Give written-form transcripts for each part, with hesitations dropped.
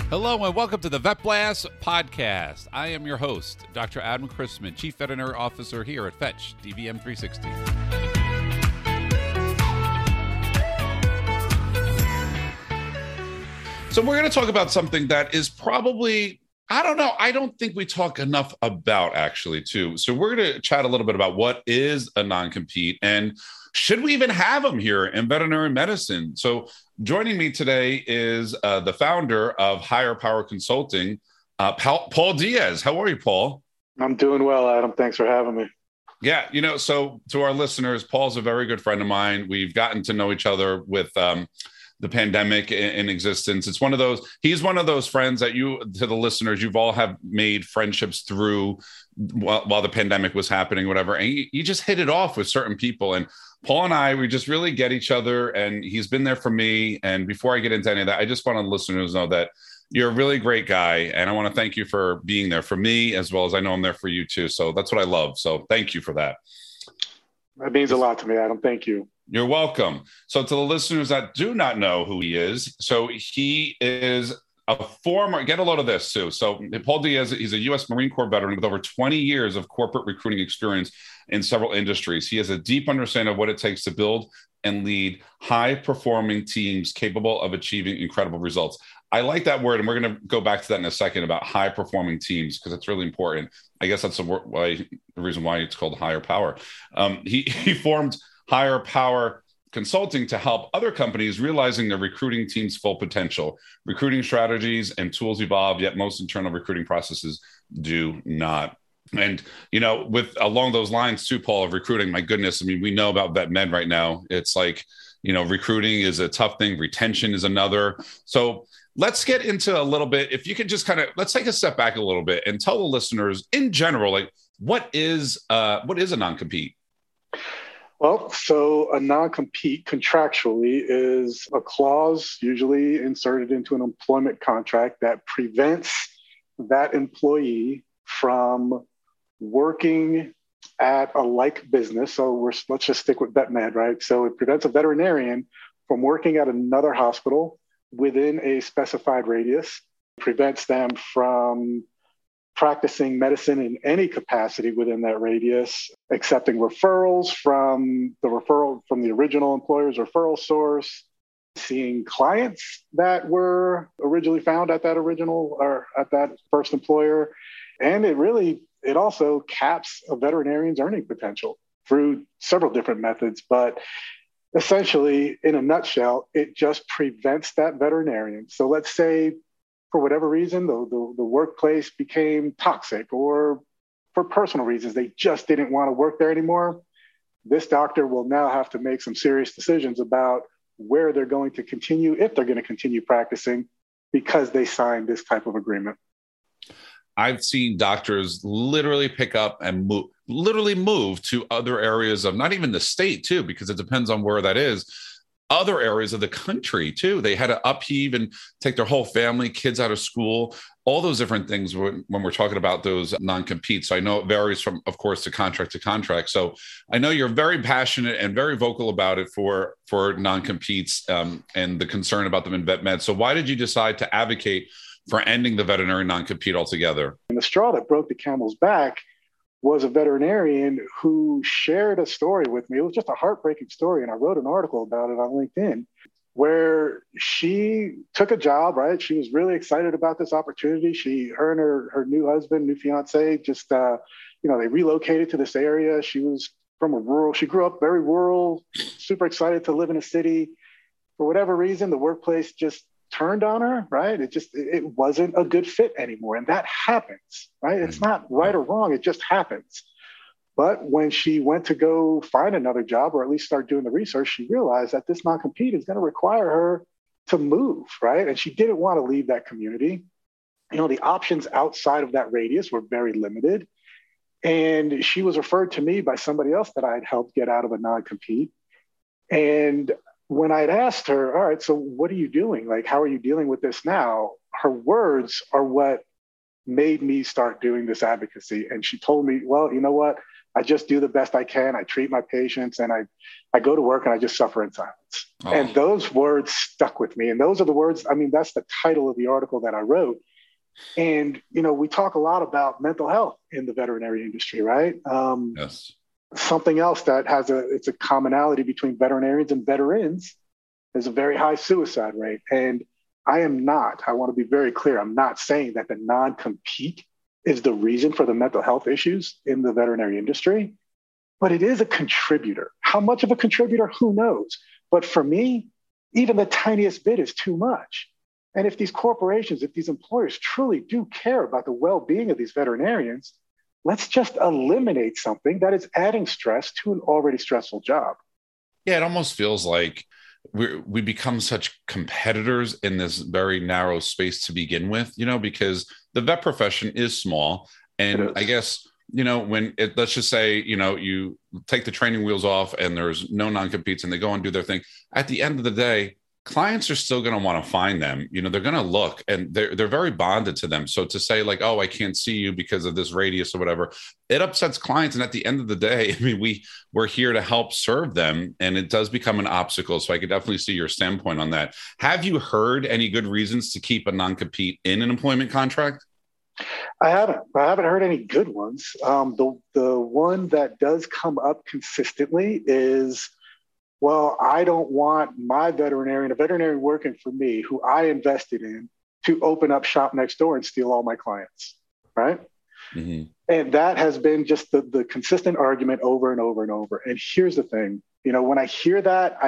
Hello and welcome to the Vet Blast podcast. I am your host, Dr. Adam Chrisman, Chief Veterinary Officer here at Fetch DVM 360. So we're going to talk about something that is probably, I don't think we talk enough about actually too. So we're going to chat a little bit about what is a non-compete and should we even have them here in veterinary medicine? So joining me today is the founder of Higher Power Consulting, Paul Diaz. How are you, Paul? I'm doing well, Adam. Thanks for having me. Yeah, so to our listeners, Paul's a very good friend of mine. We've gotten to know each other with the pandemic in existence. He's one of those friends that to the listeners, you've all have made friendships through while the pandemic was happening, whatever. And you just hit it off with certain people. And Paul and I, we just really get each other, and he's been there for me. And before I get into any of that, I just want the listeners to know that you're a really great guy. And I want to thank you for being there for me, as well as I know I'm there for you too. So that's what I love. So thank you for that. That means a lot to me, Adam. Thank you. You're welcome. So to the listeners that do not know who he is, so he is a former, get a load of this too. So Paul Diaz, he's a U.S. Marine Corps veteran with over 20 years of corporate recruiting experience in several industries. He has a deep understanding of what it takes to build and lead high-performing teams capable of achieving incredible results. I like that word, and we're going to go back to that in a second about high-performing teams because it's really important. I guess that's the reason why it's called Higher Power. He formed Higher Power Consulting to help other companies realizing their recruiting team's full potential. Recruiting strategies and tools evolve, yet most internal recruiting processes do not. And, with along those lines too, Paul, of recruiting, my goodness, I mean, we know about vet med right now. It's like, recruiting is a tough thing. Retention is another. So let's get into a little bit. If you could just let's take a step back a little bit and tell the listeners in general, like what is a non-compete? Well, so a non-compete contractually is a clause usually inserted into an employment contract that prevents that employee from working at a like business. So let's just stick with vet med, right? So it prevents a veterinarian from working at another hospital within a specified radius, prevents them from practicing medicine in any capacity within that radius, accepting referrals from the original employer's referral source, seeing clients that were originally found at that original or at that first employer. And it also caps a veterinarian's earning potential through several different methods. But essentially, in a nutshell, it just prevents that veterinarian. So let's say, for whatever reason, the workplace became toxic, or for personal reasons, they just didn't want to work there anymore. This doctor will now have to make some serious decisions about where they're going to continue, if they're going to continue practicing, because they signed this type of agreement. I've seen doctors literally pick up and move to other areas of not even the state too, because it depends on where that is. Other areas of the country too. They had to upheave and take their whole family, kids out of school, all those different things when we're talking about those non-competes. So I know it varies from, of course, to contract. So I know you're very passionate and very vocal about it for non-competes and the concern about them in vet med. So why did you decide to advocate for ending the veterinary non-compete altogether? And the straw that broke the camel's back was a veterinarian who shared a story with me. It was just a heartbreaking story. And I wrote an article about it on LinkedIn where she took a job, right? She was really excited about this opportunity. Her and her new husband, new fiance, just, they relocated to this area. She was she grew up very rural, super excited to live in a city. For whatever reason, the workplace just turned on her, right? It wasn't a good fit anymore. And that happens, right? It's not right or wrong. It just happens. But when she went to go find another job, or at least start doing the research, she realized that this non-compete is going to require her to move, right? And she didn't want to leave that community. The options outside of that radius were very limited. And she was referred to me by somebody else that I had helped get out of a non-compete. And when I'd asked her, all right, so what are you doing? Like, how are you dealing with this now? Her words are what made me start doing this advocacy. And she told me, well, you know what? I just do the best I can. I treat my patients, and I go to work and I just suffer in silence. Oh. And those words stuck with me. And those are the words, I mean, that's the title of the article that I wrote. And, you know, we talk a lot about mental health in the veterinary industry, right? Yes. Something else that it's a commonality between veterinarians and veterans is a very high suicide rate. And I want to be very clear, I'm not saying that the non-compete is the reason for the mental health issues in the veterinary industry, but it is a contributor. How much of a contributor? Who knows? But for me, even the tiniest bit is too much. And if these corporations, if these employers truly do care about the well-being of these veterinarians, let's just eliminate something that is adding stress to an already stressful job. Yeah, it almost feels like we become such competitors in this very narrow space to begin with, you know, because the vet profession is small. And I guess, you know, let's just say, you know, you take the training wheels off and there's no non-competes and they go and do their thing. At the end of the day, clients are still going to want to find them. You know, they're going to look and they're very bonded to them. So to say like, oh, I can't see you because of this radius or whatever, it upsets clients. And at the end of the day, I mean, we're here to help serve them, and it does become an obstacle. So I could definitely see your standpoint on that. Have you heard any good reasons to keep a non-compete in an employment contract? I haven't heard any good ones. The one that does come up consistently is, well, I don't want a veterinarian working for me who I invested in, to open up shop next door and steal all my clients, right? Mm-hmm. And that has been just the consistent argument over and over and over. And here's the thing, you know, when I hear that,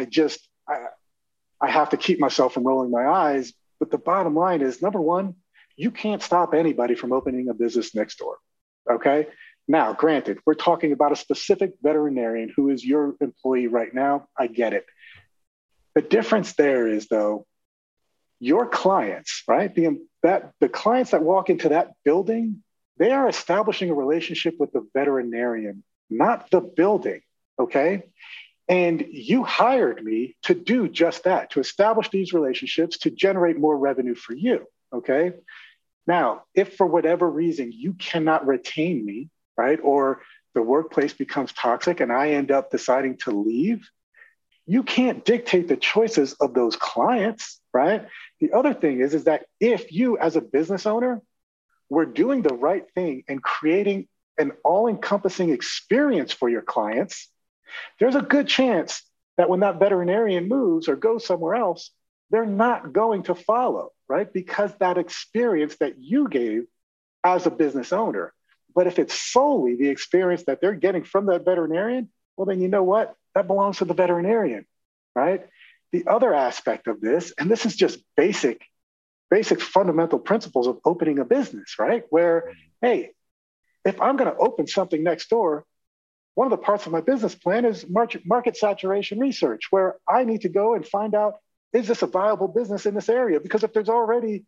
I have to keep myself from rolling my eyes. But the bottom line is, number one, you can't stop anybody from opening a business next door, okay? Now, granted, we're talking about a specific veterinarian who is your employee right now. I get it. The difference there is, though, your clients, right? The clients that walk into that building, they are establishing a relationship with the veterinarian, not the building, okay? And you hired me to do just that, to establish these relationships, to generate more revenue for you, okay? Now, if for whatever reason you cannot retain me, right, or the workplace becomes toxic and I end up deciding to leave, you can't dictate the choices of those clients, right? The other thing is that if you as a business owner were doing the right thing and creating an all-encompassing experience for your clients, there's a good chance that when that veterinarian moves or goes somewhere else, they're not going to follow, right? Because that experience that you gave as a business owner. But if it's solely the experience that they're getting from that veterinarian, well, then you know what? That belongs to the veterinarian, right? The other aspect of this, and this is just basic fundamental principles of opening a business, right? Where, hey, if I'm going to open something next door, one of the parts of my business plan is market saturation research, where I need to go and find out, is this a viable business in this area? Because if there's already,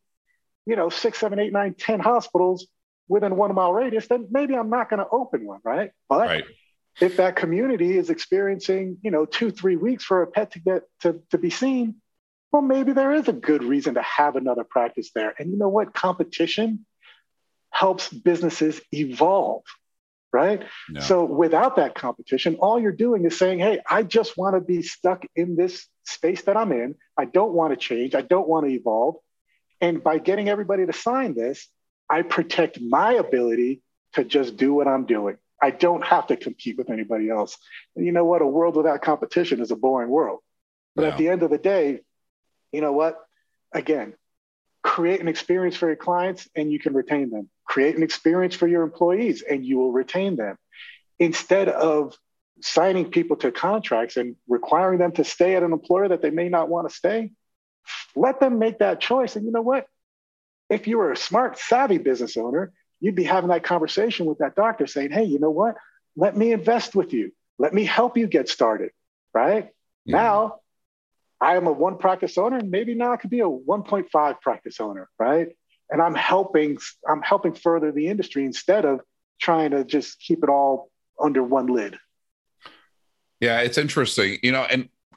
6, 7, 8, 9, 10 hospitals within 1 mile radius, then maybe I'm not going to open one, right? But if that community is experiencing, 2-3 weeks for a pet to get to be seen, well, maybe there is a good reason to have another practice there. And you know what? Competition helps businesses evolve, right? No. So without that competition, all you're doing is saying, hey, I just want to be stuck in this space that I'm in. I don't want to change. I don't want to evolve. And by getting everybody to sign this, I protect my ability to just do what I'm doing. I don't have to compete with anybody else. And you know what? A world without competition is a boring world. But at the end of the day, you know what? Again, create an experience for your clients and you can retain them. Create an experience for your employees and you will retain them. Instead of signing people to contracts and requiring them to stay at an employer that they may not want to stay, let them make that choice. And you know what? If you were a smart, savvy business owner, you'd be having that conversation with that doctor saying, hey, you know what? Let me invest with you. Let me help you get started, right? Mm-hmm. Now, I am a 1 practice owner, and maybe now I could be a 1.5 practice owner, right? And I'm helping further the industry instead of trying to just keep it all under one lid. Yeah, it's interesting, and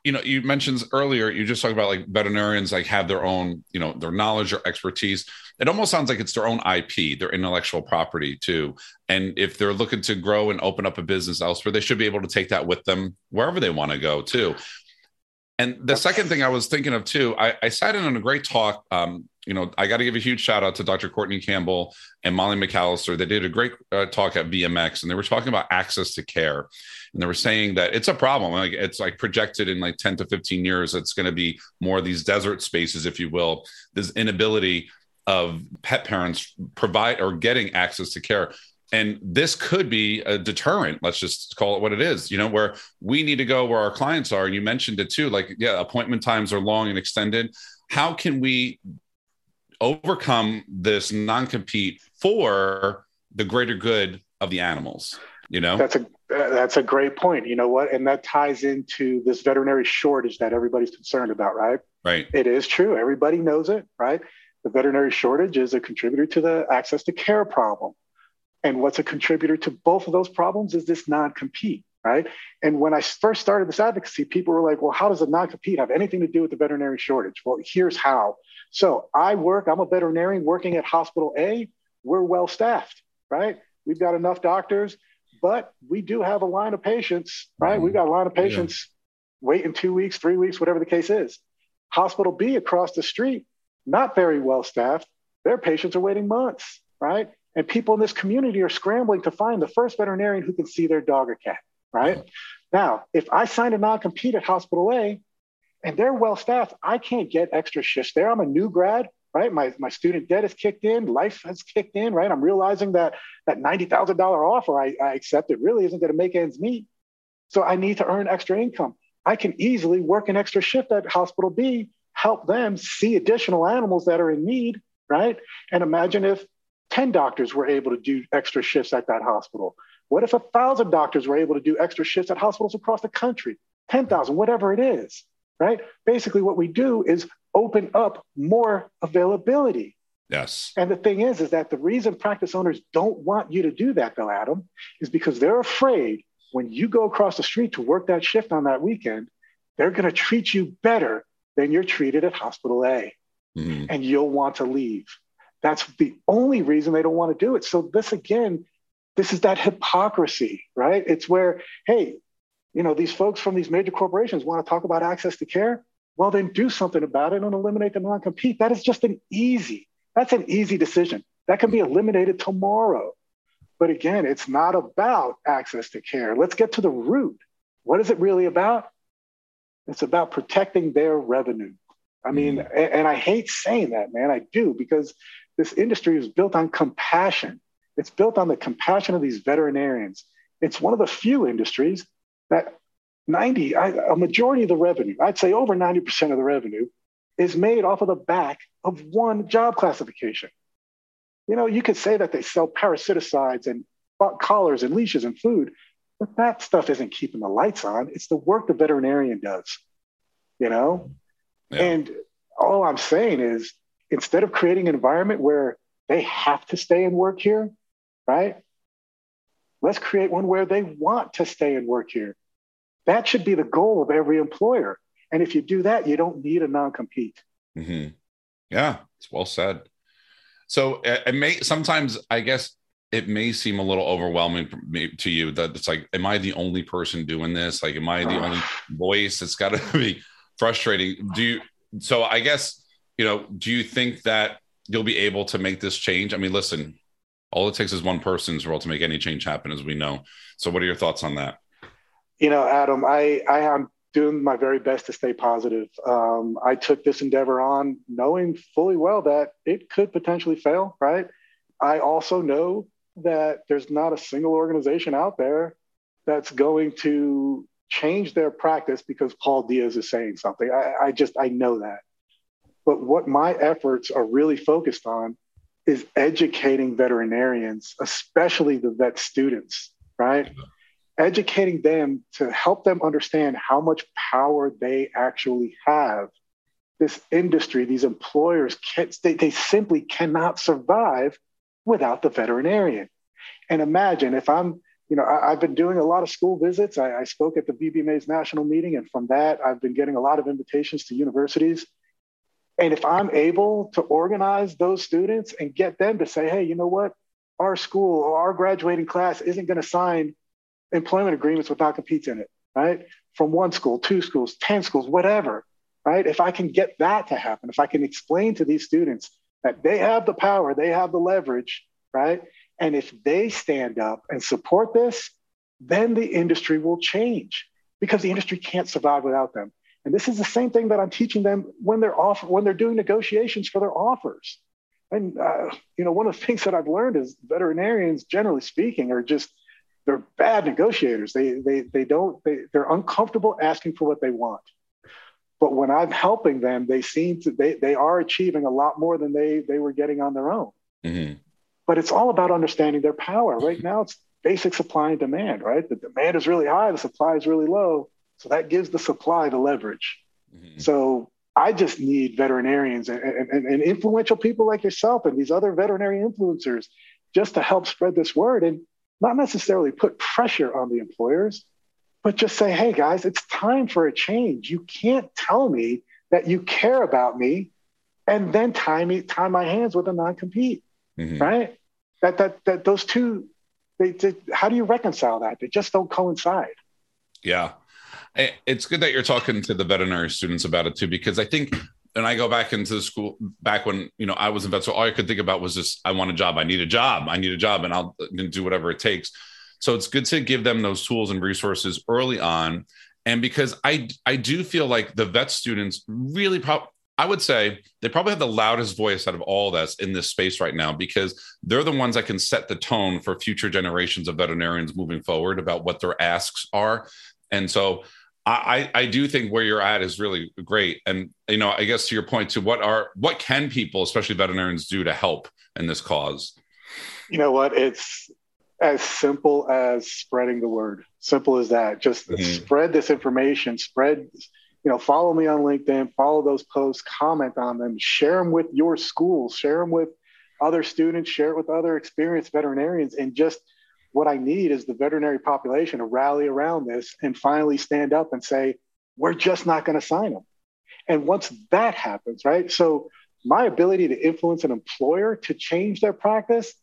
you mentioned earlier, you just talked about like veterinarians like have their own, their knowledge or expertise. It almost sounds like it's their own IP, their intellectual property too. And if they're looking to grow and open up a business elsewhere, they should be able to take that with them wherever they want to go too. And the second thing I was thinking of too, I sat in on a great talk. I got to give a huge shout out to Dr. Courtney Campbell and Molly McAllister. They did a great talk at VMX, and they were talking about access to care. And they were saying that it's a problem. Like it's like projected in like 10 to 15 years, it's going to be more of these desert spaces, if you will, this inability of pet parents provide or getting access to care. And this could be a deterrent. Let's just call it what it is, where we need to go where our clients are. And you mentioned it too, like, yeah, appointment times are long and extended. How can we overcome this non-compete for the greater good of the animals? That's a great point. You know what? And that ties into this veterinary shortage that everybody's concerned about, right? Right. It is true. Everybody knows it, right? The veterinary shortage is a contributor to the access to care problem. And what's a contributor to both of those problems is this non-compete, right? And when I first started this advocacy, people were like, well, how does a non-compete have anything to do with the veterinary shortage? Well, here's how. So I'm a veterinarian working at Hospital A. We're well-staffed, right? We've got enough doctors, but we do have a line of patients, right? We've got a line of patients waiting 2 weeks, 3 weeks, whatever the case is. Hospital B across the street, not very well-staffed. Their patients are waiting months, right? And people in this community are scrambling to find the first veterinarian who can see their dog or cat, right? Now, if I sign a non-compete at Hospital A and they're well-staffed, I can't get extra shifts there. I'm a new grad, right? My student debt has kicked in, life has kicked in, right? I'm realizing that $90,000 offer I accepted really isn't gonna make ends meet. So I need to earn extra income. I can easily work an extra shift at Hospital B, help them see additional animals that are in need, right? And imagine if 10 doctors were able to do extra shifts at that hospital. What if 1,000 doctors were able to do extra shifts at hospitals across the country? 10,000, whatever it is, right? Basically, what we do is open up more availability. Yes. And the thing is that the reason practice owners don't want you to do that, though, Adam, is because they're afraid when you go across the street to work that shift on that weekend, they're going to treat you better than you're treated at Hospital A. Mm-hmm. And you'll want to leave. That's the only reason they don't want to do it. So this is that hypocrisy, right? It's where, hey, these folks from these major corporations want to talk about access to care. Well, then do something about it and eliminate the non-compete. That is just an easy decision. That can be eliminated tomorrow. But again, it's not about access to care. Let's get to the root. What is it really about? It's about protecting their revenue. I mean, and I hate saying that, man. I do, because this industry is built on compassion. It's built on the compassion of these veterinarians. It's one of the few industries that a majority of the revenue, I'd say over 90% of the revenue, is made off of the back of one job classification. You could say that they sell parasiticides and collars and leashes and food, but that stuff isn't keeping the lights on. It's the work the veterinarian does, Yeah. And all I'm saying is, instead of creating an environment where they have to stay and work here, right? Let's create one where they want to stay and work here. That should be the goal of every employer. And if you do that, you don't need a non-compete. Mm-hmm. Yeah, it's well said. So sometimes, I guess, it may seem a little overwhelming to you that it's like, am I the only person doing this? Like, am I the only voice? It's got to be frustrating. So I guess, do you think that you'll be able to make this change? I mean, listen, all it takes is one person's role to make any change happen, as we know. So what are your thoughts on that? Adam, I am doing my very best to stay positive. I took this endeavor on knowing fully well that it could potentially fail, right? I also know that there's not a single organization out there that's going to change their practice because Paul Diaz is saying something. I know that. But what my efforts are really focused on is educating veterinarians, especially the vet students, right? Educating them to help them understand how much power they actually have. This industry, these employers, they simply cannot survive without the veterinarian. And imagine if I'm I've been doing a lot of school visits. I spoke at the BBMA's national meeting, and from that, I've been getting a lot of invitations to universities. And if I'm able to organize those students and get them to say, hey, you know what? Our school or our graduating class isn't going to sign employment agreements with non-competes in it, right? From one school, two schools, 10 schools, whatever, right? If I can get that to happen, if I can explain to these students that they have the power, they have the leverage, right? And if they stand up and support this, then the industry will change because the industry can't survive without them. And this is the same thing that I'm teaching them when they're doing negotiations for their offers. And one of the things that I've learned is veterinarians, generally speaking, they're bad negotiators. They're uncomfortable asking for what they want. But when I'm helping them, they are achieving a lot more than they were getting on their own. Mm-hmm. But it's all about understanding their power. Right now, it's basic supply and demand, right? The demand is really high, the supply is really low. So that gives the supply the leverage. Mm-hmm. So I just need veterinarians and influential people like yourself and these other veterinary influencers just to help spread this word and not necessarily put pressure on the employers, but just say, hey, guys, it's time for a change. You can't tell me that you care about me and then tie my hands with a non-compete, mm-hmm. right? That those two, how do you reconcile that? They just don't coincide. Yeah. It's good that you're talking to the veterinary students about it too, because I think, and I go back into the school back when, I was in vet, so all I could think about was just, I want a job. I need a job, and I'll do whatever it takes. So it's good to give them those tools and resources early on. And because I do feel like the vet students really I would say they probably have the loudest voice out of all of us in this space right now, because they're the ones that can set the tone for future generations of veterinarians moving forward about what their asks are. And so I do think where you're at is really great. And, I guess to your point too, what can people, especially veterinarians, do to help in this cause? You know what? It's as simple as spreading the word. Simple as that. Just spread this information, follow me on LinkedIn, follow those posts, comment on them, share them with your schools, share them with other students, share it with other experienced veterinarians. And just what I need is the veterinary population to rally around this and finally stand up and say, we're just not going to sign them. And once that happens, right? So my ability to influence an employer to change their practice,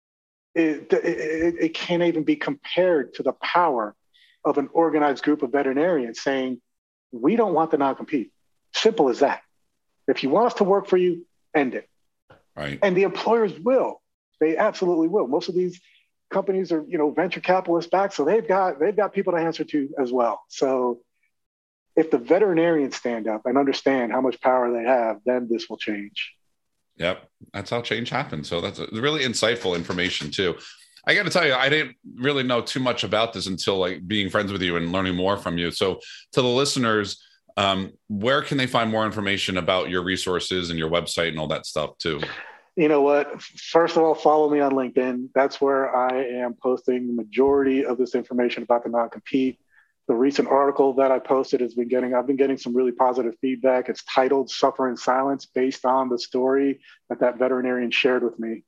it can't even be compared to the power of an organized group of veterinarians saying, we don't want the non-compete. Simple as that. If you want us to work for you, end it. Right. And the employers will. They absolutely will. Most of these companies are, venture capitalists backed, so they've got people to answer to as well. So if the veterinarians stand up and understand how much power they have, then this will change. Yep. That's how change happens. So that's really insightful information too. I got to tell you, I didn't really know too much about this until being friends with you and learning more from you. So to the listeners, where can they find more information about your resources and your website and all that stuff too? You know what? First of all, follow me on LinkedIn. That's where I am posting the majority of this information about the non-compete. The recent article that I posted I've been getting some really positive feedback. It's titled Suffer in Silence, based on the story that veterinarian shared with me.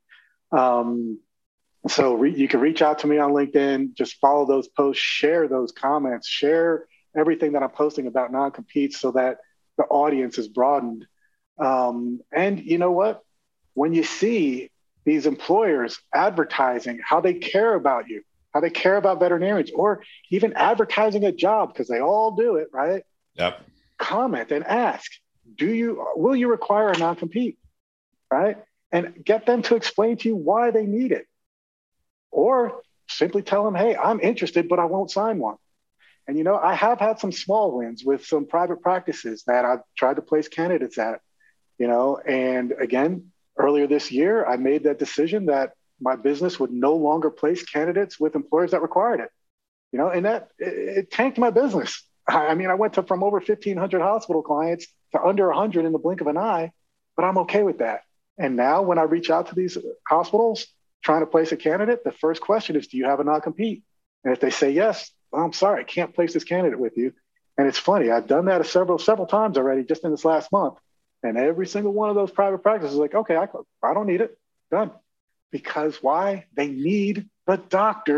So you can reach out to me on LinkedIn, just follow those posts, share those comments, share everything that I'm posting about non-competes so that the audience is broadened. And you know what? When you see these employers advertising how they care about you, how they care about veterinarians, or even advertising a job, because they all do it, right? Yep. Comment and ask, will you require a non-compete, right? And get them to explain to you why they need it. Or simply tell them, hey, I'm interested, but I won't sign one. And, I have had some small wins with some private practices that I've tried to place candidates at, and again, earlier this year, I made that decision that my business would no longer place candidates with employers that required it, and that it tanked my business. I went from over 1,500 hospital clients to under 100 in the blink of an eye, but I'm okay with that. And now when I reach out to these hospitals trying to place a candidate, the first question is, do you have a non-compete? And if they say yes, well, I'm sorry, I can't place this candidate with you. And it's funny, I've done that several times already just in this last month. And every single one of those private practices is like, okay, I don't need it. Done. Because why? They need the doctor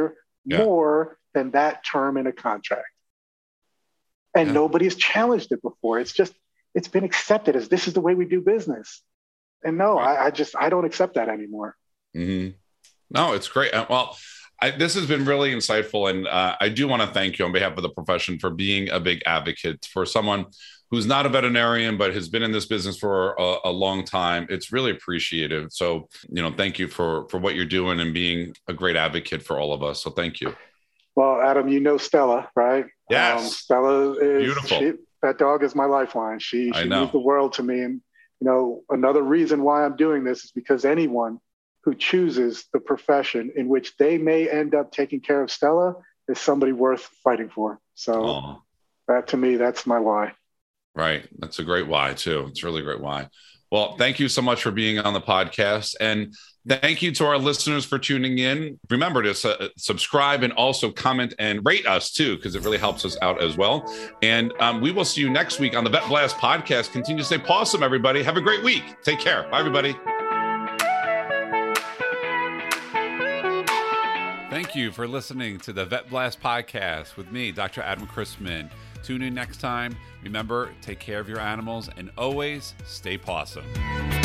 more than that term in a contract. And nobody's challenged it before. It's been accepted as this is the way we do business. And no, I don't accept that anymore. Mm-hmm. No, it's great. Well, this has been really insightful. And I do want to thank you on behalf of the profession for being a big advocate for someone who's not a veterinarian, but has been in this business for a long time. It's really appreciated. So, thank you for what you're doing and being a great advocate for all of us. So thank you. Well, Adam, you know Stella, right? Yes. Stella is beautiful. That dog is my lifeline. She means the world to me. And, another reason why I'm doing this is because anyone who chooses the profession in which they may end up taking care of Stella is somebody worth fighting for. So that to me, that's my why. Right. That's a great why too. It's a really great why. Well, thank you so much for being on the podcast. And thank you to our listeners for tuning in. Remember to subscribe and also comment and rate us too, because it really helps us out as well. And we will see you next week on the Vet Blast podcast. Continue to stay pawsome, everybody. Have a great week. Take care. Bye, everybody. Thank you for listening to the Vet Blast podcast with me, Dr. Adam Chrisman. Tune in next time. Remember, take care of your animals and always stay pawsome.